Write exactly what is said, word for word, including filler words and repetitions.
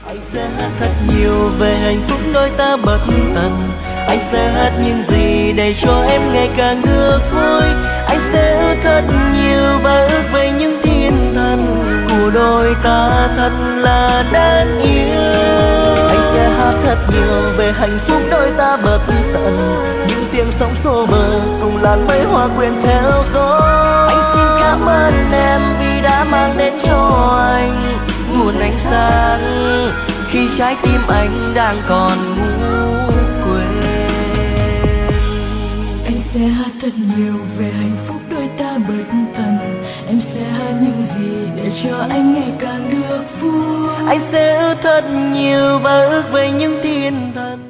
Anh sẽ hát thật nhiều về hạnh phúc đôi ta bất tận. Anh sẽ hát những gì để cho em ngày càng được vui. Anh sẽ ước thật nhiều và ước về những thiên thần của đôi ta thật là đáng yêu. Anh sẽ hát thật nhiều về hạnh phúc đôi ta bất tận. Những tiếng sóng xô bờ cùng làn mây hoa quyện theo gió. Anh xin cảm ơn em vì đã mang đến cho anh nguồn ánh sáng khi trái tim anh đang còn ngủ quên. Anh sẽ hát thật nhiều về hạnh phúc đôi ta bất tận. Em sẽ hát những gì để cho anh ngày càng được vui. Anh sẽ ước thật nhiều và ước về những thiên thần